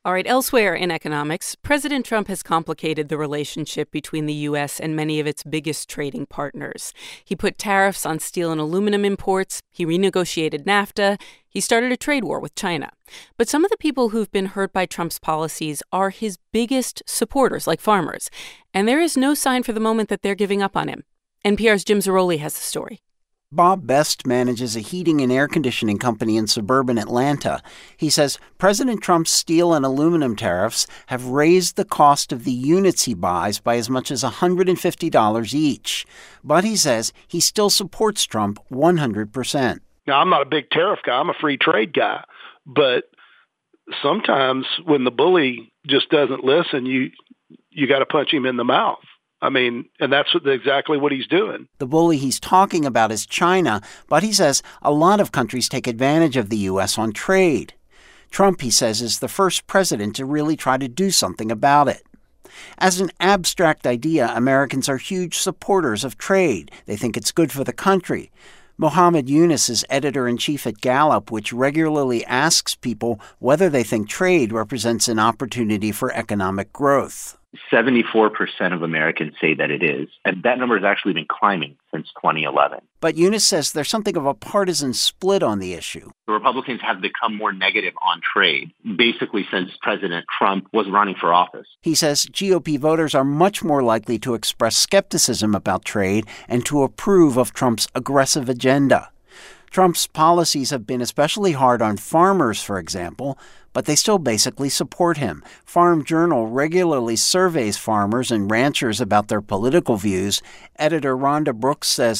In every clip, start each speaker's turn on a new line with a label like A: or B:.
A: All right, elsewhere in economics, President Trump has complicated the relationship between the U.S. and many of its biggest trading partners. He put tariffs on steel and aluminum imports. He renegotiated NAFTA. He started a trade war with China. But some of the people who've been hurt by Trump's policies are his biggest supporters, like farmers. And there is no sign for the moment that they're giving up on him. NPR's Jim Zarroli has the story.
B: Bob Best manages a heating and air conditioning company in suburban Atlanta. He says President Trump's steel and aluminum tariffs have raised the cost of the units he buys by as much as $150 each. But he says he still supports Trump 100%.
C: Now, I'm not a big tariff guy. I'm a free trade guy. But sometimes when the bully just doesn't listen, you got to punch him in the mouth. I mean, and that's exactly what he's doing.
B: The bully he's talking about is China, but he says a lot of countries take advantage of the U.S. on trade. Trump, he says, is the first president to really try to do something about it. As an abstract idea, Americans are huge supporters of trade. They think it's good for the country. Mohammed Yunus is editor-in-chief at Gallup, which regularly asks people whether they think trade represents an opportunity for economic growth.
D: 74% of Americans say that it is, and that number has actually been climbing since 2011.
B: But Yunus says there's something of a partisan split on the issue.
D: The Republicans have become more negative on trade, basically since President Trump was running for office.
B: He says GOP voters are much more likely to express skepticism about trade and to approve of Trump's aggressive agenda. Trump's policies have been especially hard on farmers, for example, but they still basically support him. Farm Journal regularly surveys farmers and ranchers about their political views. Editor Rhonda Brooks says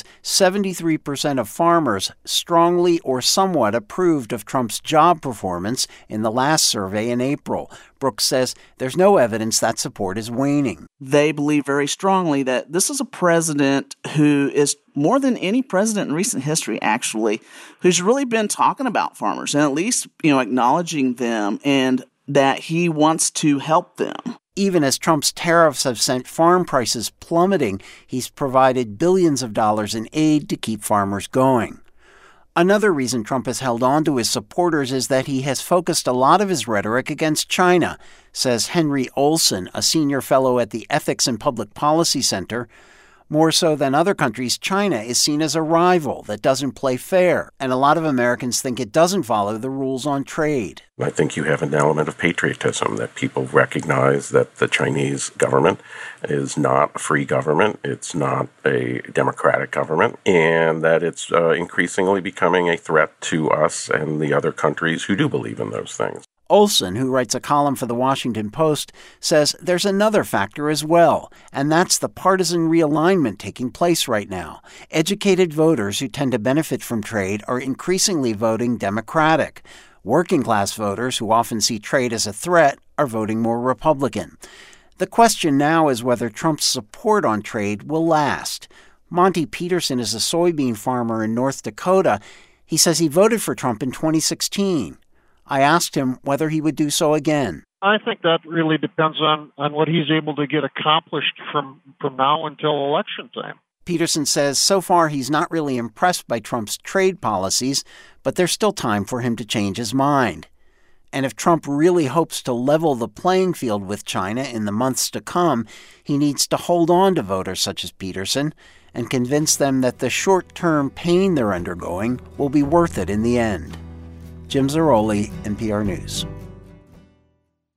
B: 73% of farmers strongly or somewhat approved of Trump's job performance in the last survey in April. Brooks says there's no evidence that support is waning.
E: They believe very strongly that this is a president who is more than any president in recent history, actually, who's really been talking about farmers and at least, acknowledging them and that he wants to help them.
B: Even as Trump's tariffs have sent farm prices plummeting, he's provided billions of dollars in aid to keep farmers going. Another reason Trump has held on to his supporters is that he has focused a lot of his rhetoric against China, says Henry Olson, a senior fellow at the Ethics and Public Policy Center. More so than other countries, China is seen as a rival that doesn't play fair, and a lot of Americans think it doesn't follow the rules on trade.
F: I think you have an element of patriotism, that people recognize that the Chinese government is not a free government, it's not a democratic government, and that it's increasingly becoming a threat to us and the other countries who do believe in those things.
B: Olson, who writes a column for The Washington Post, says there's another factor as well, and that's the partisan realignment taking place right now. Educated voters who tend to benefit from trade are increasingly voting Democratic. Working-class voters, who often see trade as a threat, are voting more Republican. The question now is whether Trump's support on trade will last. Monty Peterson is a soybean farmer in North Dakota. He says he voted for Trump in 2016. I asked him whether he would do so again.
G: I think that really depends on what he's able to get accomplished from now until election time.
B: Peterson says so far he's not really impressed by Trump's trade policies, but there's still time for him to change his mind. And if Trump really hopes to level the playing field with China in the months to come, he needs to hold on to voters such as Peterson and convince them that the short-term pain they're undergoing will be worth it in the end. Jim Zarroli, NPR News.